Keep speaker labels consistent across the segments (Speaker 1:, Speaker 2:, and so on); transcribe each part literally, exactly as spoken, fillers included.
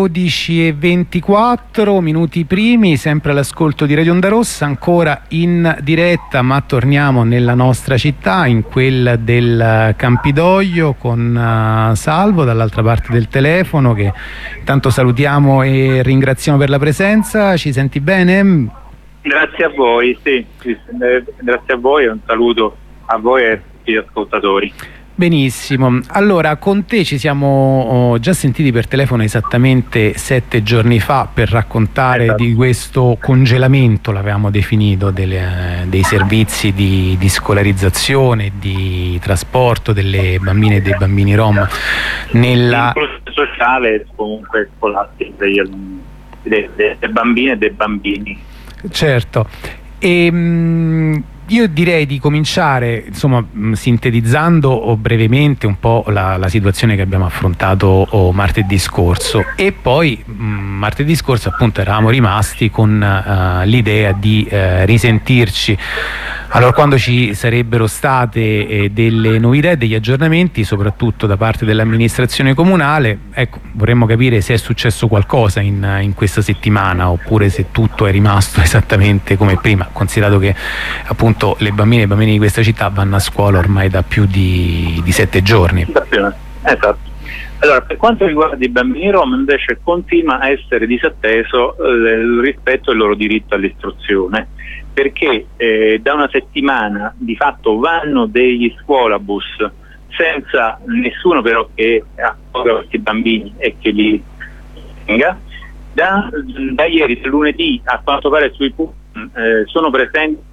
Speaker 1: dodici e ventiquattro minuti primi, sempre all'ascolto di Radio Onda Rossa, ancora in diretta, ma torniamo nella nostra città, in quella del Campidoglio, con uh, Salvo dall'altra parte del telefono, che intanto salutiamo e ringraziamo per la presenza. Ci senti bene?
Speaker 2: Grazie a voi, sì, sì, grazie a voi e un saluto a voi e a tutti gli ascoltatori.
Speaker 1: Benissimo, allora con te ci siamo oh, già sentiti per telefono esattamente sette giorni fa per raccontare esatto. di questo congelamento, l'avevamo definito, delle, dei servizi di, di scolarizzazione, di trasporto delle bambine e dei bambini rom nella
Speaker 2: sociale, comunque scolastico delle, delle bambine e dei bambini.
Speaker 1: Certo. E, mh, io direi di cominciare, insomma, mh, sintetizzando oh, brevemente un po' la, la situazione che abbiamo affrontato oh, martedì scorso, e poi mh, martedì scorso appunto eravamo rimasti con uh, l'idea di uh, risentirci allora quando ci sarebbero state eh, delle novità e degli aggiornamenti, soprattutto da parte dell'amministrazione comunale. Ecco, vorremmo capire se è successo qualcosa in, in questa settimana, oppure se tutto è rimasto esattamente come prima, considerato che appunto le bambine e i bambini di questa città vanno a scuola ormai da più di, di sette giorni.
Speaker 2: Esatto. Allora, per quanto riguarda i bambini rom, invece continua a essere disatteso eh, rispetto al loro diritto all'istruzione, perché eh, da una settimana di fatto vanno degli scuolabus senza nessuno però che accolga questi bambini e che li tenga. Da, da ieri, da lunedì, a quanto pare sui punti eh, sono presenti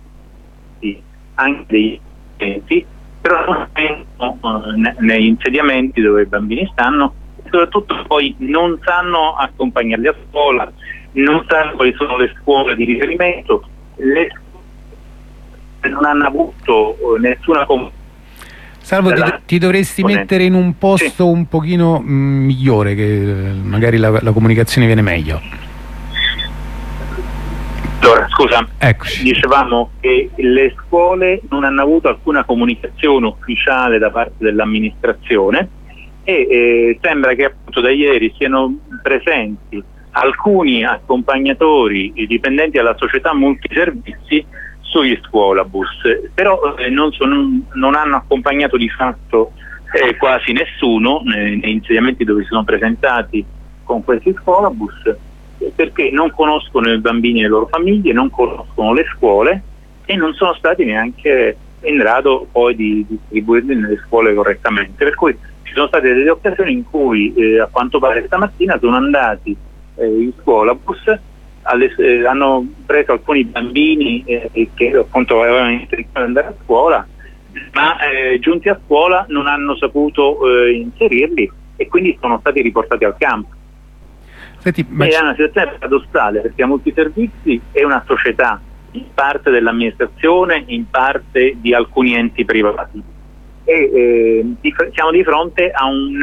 Speaker 2: anche degli studenti, però non sono eh, negli insediamenti dove i bambini stanno, e soprattutto poi non sanno accompagnarli a scuola, non sanno quali sono le scuole di riferimento, le scuole non hanno avuto nessuna comunicazione.
Speaker 1: Salvo, ti, ti dovresti mettere in un posto sì. un pochino mh, migliore, che magari la, la comunicazione viene meglio.
Speaker 2: Allora, scusa,
Speaker 1: Eccoci.
Speaker 2: Dicevamo che le scuole non hanno avuto alcuna comunicazione ufficiale da parte dell'amministrazione e eh, sembra che appunto da ieri siano presenti alcuni accompagnatori dipendenti dalla società multiservizi sugli scuolabus, però eh, non, sono, non hanno accompagnato di fatto eh, quasi nessuno nei, nei insediamenti dove si sono presentati con questi scuolabus, eh, perché non conoscono i bambini e le loro famiglie, non conoscono le scuole e non sono stati neanche in grado poi di distribuirli nelle scuole correttamente, per cui ci sono state delle occasioni in cui eh, a quanto pare stamattina sono andati eh, in scuolabus, alle, eh, hanno preso alcuni bambini eh, che appunto avevano intenzione di andare a scuola, ma eh, giunti a scuola non hanno saputo eh, inserirli e quindi sono stati riportati al campo.
Speaker 1: Senti, ma
Speaker 2: è una situazione paradossale, perché Multiservizi è una società in parte dell'amministrazione, in parte di alcuni enti privati, e eh, di, siamo di fronte a un,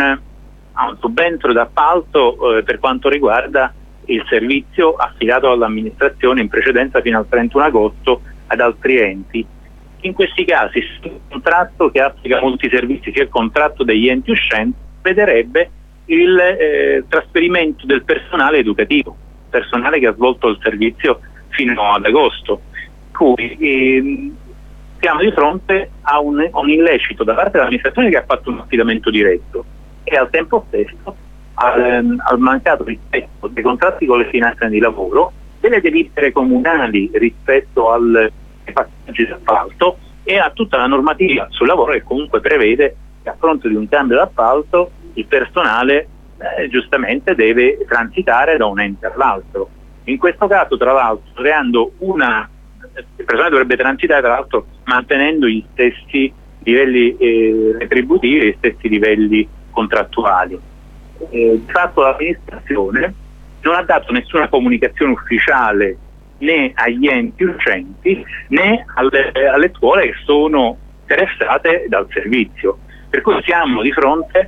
Speaker 2: a un subentro d'appalto eh, per quanto riguarda il servizio affidato all'amministrazione in precedenza fino al trentuno agosto ad altri enti. In questi casi il contratto che applica Multiservizi, sia il contratto degli enti uscenti, vederebbe il eh, trasferimento del personale educativo, personale che ha svolto il servizio fino ad agosto, cui eh, siamo di fronte a un, a un illecito da parte dell'amministrazione che ha fatto un affidamento diretto e al tempo stesso al, al mancato rispetto dei contratti con le finanze di lavoro, delle delibere comunali rispetto al passaggi d'appalto e a tutta la normativa sul lavoro che comunque prevede che a fronte di un cambio d'appalto il personale eh, giustamente deve transitare da un ente all'altro. In questo caso, tra l'altro, creando una il personale dovrebbe transitare tra l'altro mantenendo gli stessi livelli eh, retributivi, gli stessi livelli contrattuali. Eh, di fatto l'amministrazione non ha dato nessuna comunicazione ufficiale né agli enti uscenti né alle, alle scuole che sono interessate dal servizio, per cui siamo di fronte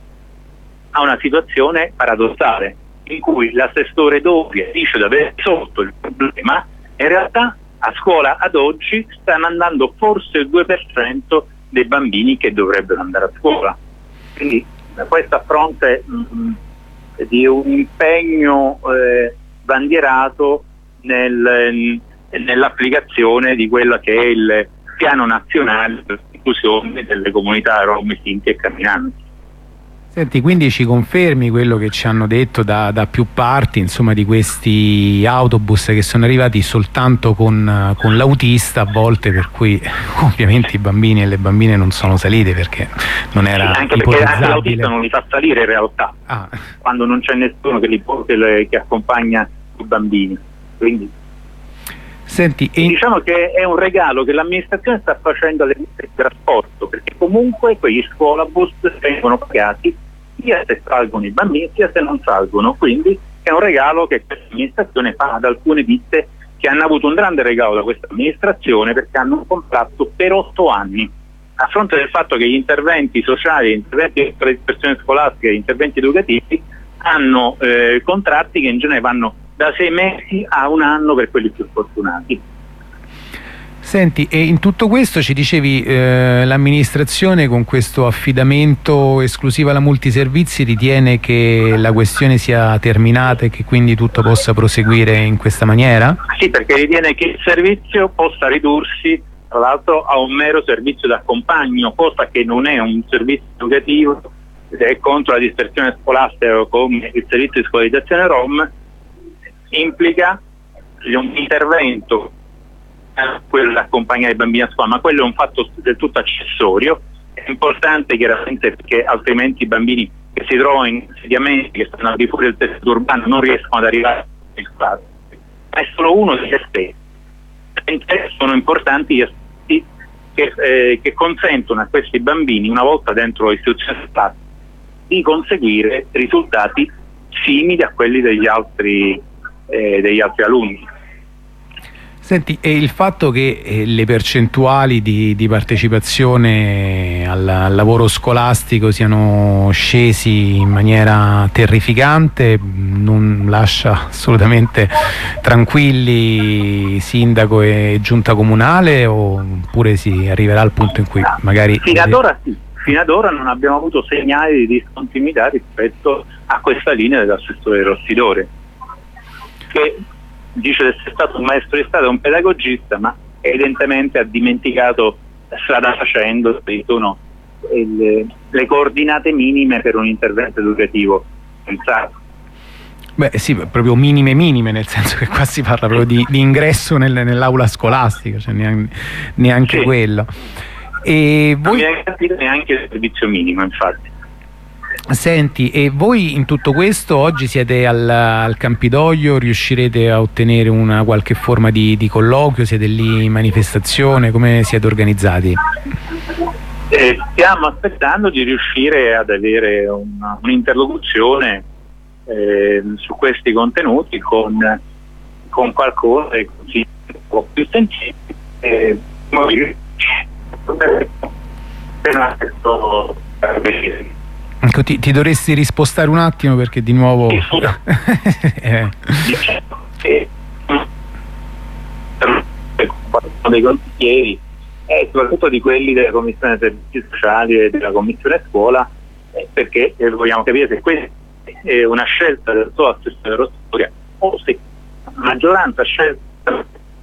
Speaker 2: a una situazione paradossale in cui l'assessore Doria dice di aver risolto il problema e in realtà a scuola ad oggi stanno andando forse il due per cento dei bambini che dovrebbero andare a scuola. Quindi da questo a fronte mh, di un impegno eh, bandierato nel, nell'applicazione di quello che è il piano nazionale per l'inclusione delle comunità rom, sinti e camminanti.
Speaker 1: Senti, quindi ci confermi quello che ci hanno detto da, da più parti, insomma, di questi autobus che sono arrivati soltanto con, con l'autista a volte, per cui ovviamente i bambini e le bambine non sono salite perché non era
Speaker 2: sì, anche perché anche l'autista non li fa salire in realtà, ah. quando non c'è nessuno che, li, che, le, che accompagna i bambini. Quindi
Speaker 1: Senti, e...
Speaker 2: diciamo che è un regalo che l'amministrazione sta facendo alle linee di trasporto, perché comunque quegli scuolabus vengono pagati sia se salgono i bambini sia se non salgono, quindi è un regalo che questa amministrazione fa ad alcune ditte che hanno avuto un grande regalo da questa amministrazione, perché hanno un contratto per otto anni, a fronte del fatto che gli interventi sociali, gli interventi per l'istruzione scolastica, gli interventi educativi hanno eh, contratti che in genere vanno da sei mesi a un anno per quelli più fortunati.
Speaker 1: Senti, e in tutto questo ci dicevi eh, l'amministrazione con questo affidamento esclusivo alla multiservizi ritiene che la questione sia terminata e che quindi tutto possa proseguire in questa maniera?
Speaker 2: Sì, perché ritiene che il servizio possa ridursi tra l'altro a un mero servizio d'accompagno, cosa che non è un servizio educativo, è contro la dispersione scolastica come il servizio di scolarizzazione rom, implica un intervento quello di accompagnare i bambini a scuola, ma quello è un fatto del tutto accessorio. È importante chiaramente perché altrimenti i bambini che si trovano in insediamenti che stanno al di fuori del tessuto urbano non riescono ad arrivare in classe. Ma è solo uno degli aspetti. Sono importanti gli aspetti che, eh, che consentono a questi bambini, una volta dentro l'istituzione scolastica, di conseguire risultati simili a quelli degli altri, eh, degli altri alunni.
Speaker 1: Senti, e il fatto che eh, le percentuali di, di partecipazione al, al lavoro scolastico siano scesi in maniera terrificante non lascia assolutamente tranquilli sindaco e giunta comunale, oppure si arriverà al punto in cui magari...
Speaker 2: Fino ad ora sì, fino ad ora non abbiamo avuto segnali di discontinuità rispetto a questa linea dell'assessore Rossidore, che dice di essere stato un maestro di Stato e un pedagogista, ma evidentemente ha dimenticato, strada facendo, sono le, le coordinate minime per un intervento educativo pensato.
Speaker 1: Beh sì, proprio minime minime, nel senso che qua si parla proprio di, di ingresso nel, nell'aula scolastica, cioè neanche, neanche sì. quello. E voi...
Speaker 2: Non mi è neanche il servizio minimo, infatti.
Speaker 1: Senti, e voi in tutto questo oggi siete al, al Campidoglio, riuscirete a ottenere una qualche forma di, di colloquio, siete lì in manifestazione, come siete organizzati?
Speaker 2: Eh, stiamo aspettando di riuscire ad avere un'interlocuzione eh, su questi contenuti con, con qualcuno che sia un po' più sensibile. Eh,
Speaker 1: Ecco, ti, ti dovresti rispostare un attimo perché di nuovo
Speaker 2: eh. dei consiglieri e soprattutto di quelli della Commissione Servizi Sociali e della Commissione Scuola, eh, perché eh, vogliamo capire se questa è una scelta del suo assessore Rossidore o se la maggioranza scelta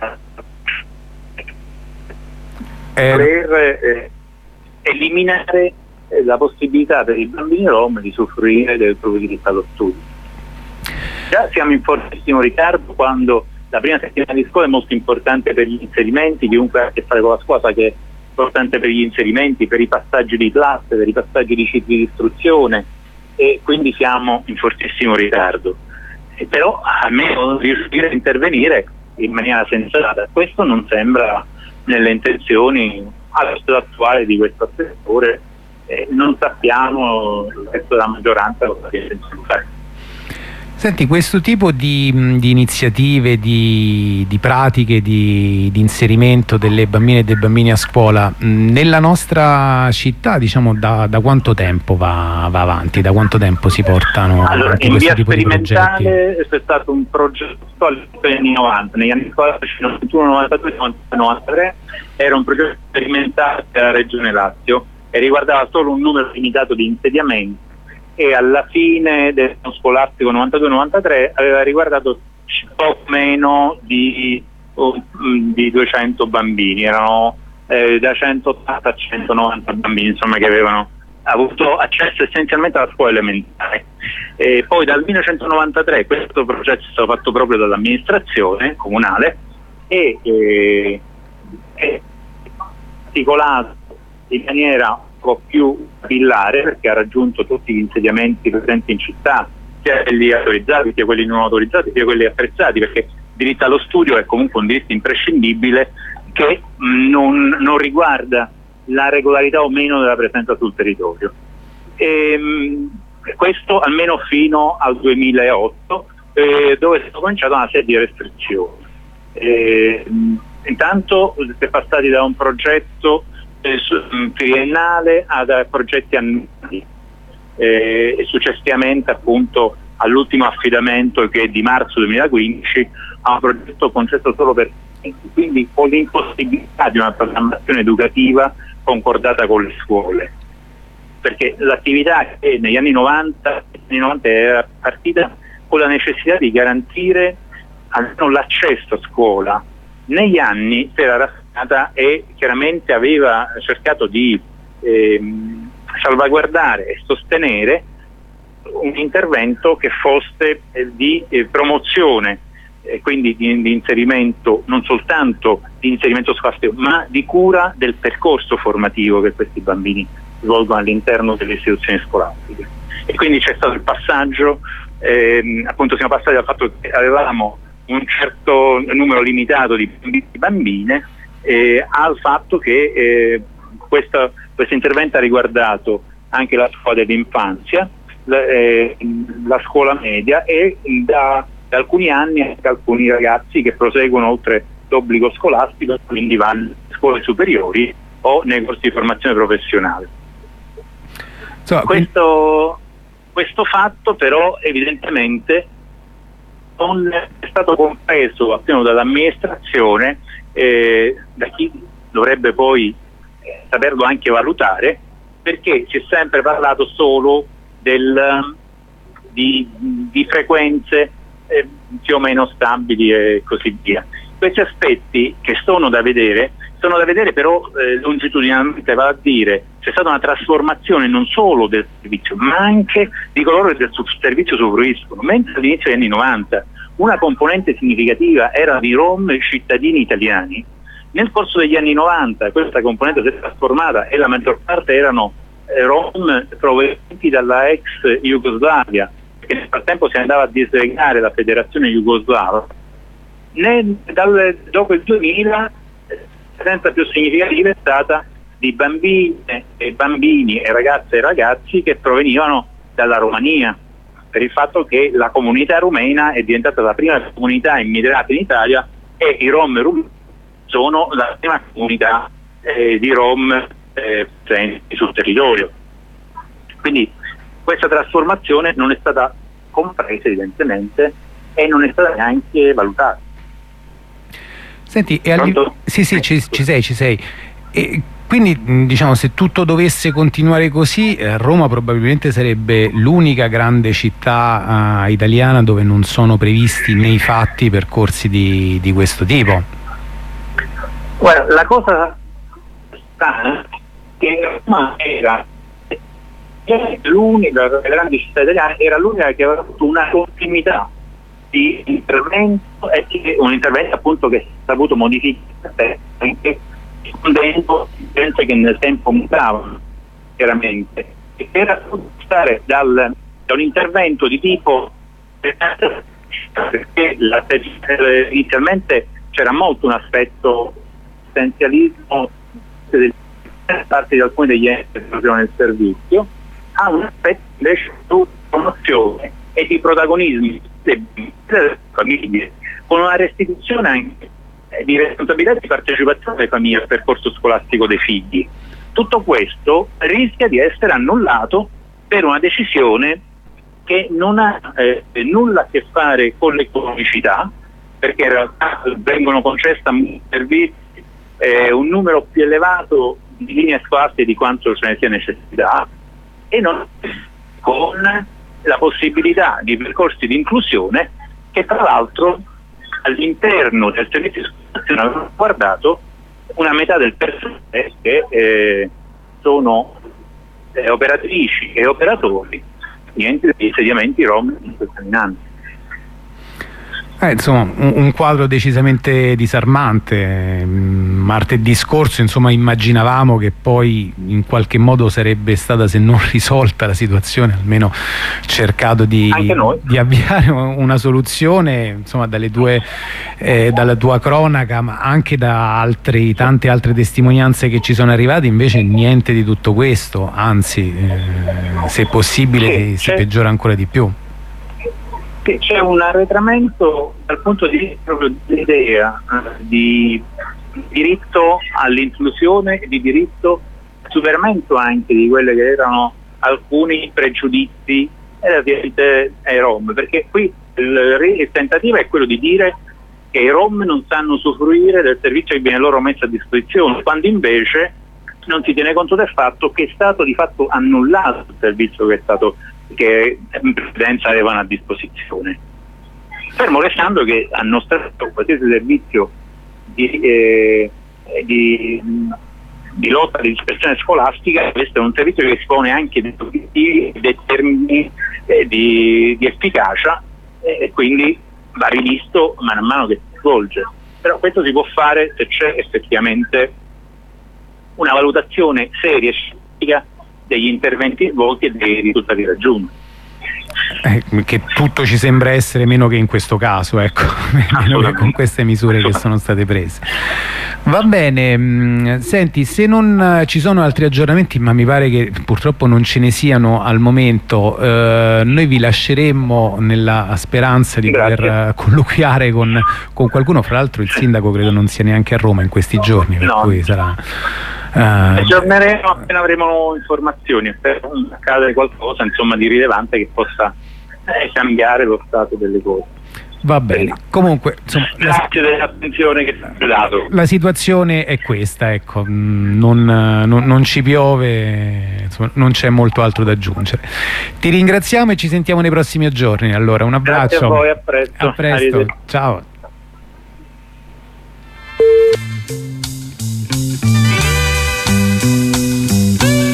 Speaker 2: eh. per eh, eliminare la possibilità per i bambini rom di soffrire del proprio diritto allo studio. Già siamo in fortissimo ritardo quando la prima settimana di scuola è molto importante per gli inserimenti, chiunque ha a che fare con la scuola sa che è importante per gli inserimenti, per i passaggi di classe, per i passaggi di cicli di istruzione, e quindi siamo in fortissimo ritardo. E però almeno riuscire a intervenire in maniera sensata, questo non sembra nelle intenzioni allo stato attuale di questo assessore. Eh, non sappiamo il resto della maggioranza cosa si intende fare.
Speaker 1: Senti, questo tipo di, di iniziative, di, di pratiche di, di inserimento delle bambine e dei bambini a scuola mh, nella nostra città, diciamo, da, da quanto tempo va, va avanti? Da quanto tempo si portano
Speaker 2: allora,
Speaker 1: avanti
Speaker 2: in
Speaker 1: questo
Speaker 2: via
Speaker 1: tipo di progetti?
Speaker 2: C'è stato un progetto negli anni novanta, negli anni novantuno, novantadue, novantatré, era un progetto sperimentale della Regione Lazio e riguardava solo un numero limitato di insediamenti e alla fine dell'anno scolastico novantadue novantatré aveva riguardato poco meno di, di duecento bambini, erano eh, da centottanta a centonovanta bambini, insomma, che avevano avuto accesso essenzialmente alla scuola elementare. E poi dal millenovecentonovantatré questo progetto è stato fatto proprio dall'amministrazione comunale e eh, è articolato in maniera un po' più capillare, perché ha raggiunto tutti gli insediamenti presenti in città, sia quelli autorizzati, sia quelli non autorizzati, sia quelli attrezzati, perché il diritto allo studio è comunque un diritto imprescindibile che mh, non, non riguarda la regolarità o meno della presenza sul territorio. E, mh, questo almeno fino al duemilaotto, eh, dove è cominciata una serie di restrizioni. E, mh, intanto si è passati da un progetto eh, su, mh, triennale a da progetti annuali eh, e successivamente appunto all'ultimo affidamento, che è di marzo duemilaquindici, a un progetto concesso solo per studenti, quindi con l'impossibilità di una programmazione educativa concordata con le scuole, perché l'attività che negli anni novanta, negli novanta era partita con la necessità di garantire almeno l'accesso a scuola. Negli anni si era rassegnata e chiaramente aveva cercato di ehm, salvaguardare e sostenere un intervento che fosse eh, di eh, promozione, e quindi di, di inserimento, non soltanto di inserimento scolastico, ma di cura del percorso formativo che questi bambini svolgono all'interno delle istituzioni scolastiche. E quindi c'è stato il passaggio, ehm, appunto siamo passati dal fatto che avevamo un certo numero limitato di bambini e bambine eh, al fatto che eh, questo, questo intervento ha riguardato anche la scuola dell'infanzia, la, eh, la scuola media e da da alcuni anni anche alcuni ragazzi che proseguono oltre l'obbligo scolastico, quindi vanno alle scuole superiori o nei corsi di formazione professionale. So, questo, questo fatto però evidentemente non è stato compreso appieno dall'amministrazione, eh, da chi dovrebbe poi eh, saperlo anche valutare, perché si è sempre parlato solo del, di, di frequenze Eh, più o meno stabili e così via. Questi aspetti che sono da vedere, sono da vedere però eh, longitudinalmente, va a dire, c'è stata una trasformazione non solo del servizio, ma anche di coloro che del servizio usufruiscono. Mentre all'inizio degli anni novanta una componente significativa era di rom cittadini italiani, nel corso degli anni novanta questa componente si è trasformata e la maggior parte erano eh, rom provenienti dalla ex Jugoslavia, che nel frattempo si andava a disgregare la federazione jugoslava. Nel, dal, dopo il duemila la presenza più significativa è stata di bambine e bambini e ragazze e ragazzi che provenivano dalla Romania, per il fatto che la comunità rumena è diventata la prima comunità immigrata in Italia e i rom rumeni sono la prima comunità eh, di rom eh, presenti sul territorio. Quindi questa trasformazione non è stata compresa evidentemente e non è stata neanche valutata.
Speaker 1: Senti, e alli... sì sì ci, ci sei, ci sei. E quindi diciamo, se tutto dovesse continuare così, eh, Roma probabilmente sarebbe l'unica grande città eh, italiana dove non sono previsti nei fatti percorsi di, di questo tipo.
Speaker 2: Guarda, la cosa strana è che Roma era l'unica delle grandi città italiane, era l'unica che aveva avuto una continuità di intervento e che, un intervento appunto che si è saputo modificare anche rispondendo a che nel tempo mutavano chiaramente, e era stare dal, da un intervento di tipo, perché la, inizialmente c'era molto un aspetto essenzialismo da parte di alcuni degli enti che facevano il servizio, ha un aspetto invece di promozione e di protagonismo delle famiglie, con una restituzione anche di responsabilità e di partecipazione delle famiglie al percorso scolastico dei figli. Tutto questo rischia di essere annullato per una decisione che non ha eh, nulla a che fare con l'economicità, perché in realtà vengono concesse a servizi eh, un numero più elevato di linee scolastiche di quanto ce ne sia necessità, e non con la possibilità di percorsi di inclusione che tra l'altro all'interno del servizio di scolazione hanno guardato una metà del personale che eh, sono eh, operatrici e operatori niente di insediamenti rom inquinanti.
Speaker 1: Eh, insomma, un, un quadro decisamente disarmante. Martedì scorso, insomma, immaginavamo che poi in qualche modo sarebbe stata, se non risolta la situazione, almeno cercato di, di avviare una soluzione, insomma, dalle tue, eh, dalla tua cronaca, ma anche da altri, tante altre testimonianze che ci sono arrivate. Invece niente di tutto questo, anzi, eh, se possibile, si peggiora ancora di più.
Speaker 2: C'è un arretramento dal punto di vista proprio dell'idea eh, di diritto all'inclusione e di diritto al superamento anche di quelli che erano alcuni pregiudizi relativamente ai Rom, perché qui il, il tentativo è quello di dire che i Rom non sanno usufruire del servizio che viene loro messo a disposizione, quando invece non si tiene conto del fatto che è stato di fatto annullato il servizio che è stato che in precedenza avevano a disposizione, fermo restando che a nostro qualsiasi servizio di, eh, di, di lotta alla dispersione scolastica, questo è un servizio che dispone anche di obiettivi, dei termini eh, di, di efficacia e eh, quindi va rivisto man mano che si svolge. Però questo si può fare se c'è effettivamente una valutazione seria e scientifica degli interventi svolti e dei risultati raggiunti.
Speaker 1: Eh, che tutto ci sembra essere, meno che in questo caso, ecco, meno che con queste misure che sono state prese. Va bene, senti, se non ci sono altri aggiornamenti, ma mi pare che purtroppo non ce ne siano al momento, eh, noi vi lasceremmo nella speranza di Grazie. poter colloquiare con, con qualcuno. Fra l'altro il sindaco credo non sia neanche a Roma in questi giorni, per no. cui sarà... Uh,
Speaker 2: aggiorneremo appena avremo informazioni, per accadere qualcosa insomma di rilevante che possa eh, cambiare lo stato delle cose.
Speaker 1: Va bene, comunque insomma,
Speaker 2: grazie la, dell'attenzione che ci ha dato.
Speaker 1: La situazione è questa, ecco, non, non, non ci piove, insomma, non c'è molto altro da aggiungere. Ti ringraziamo e ci sentiamo nei prossimi giorni. Allora, un abbraccio.
Speaker 2: Grazie a voi, a presto.
Speaker 1: A presto. Ciao.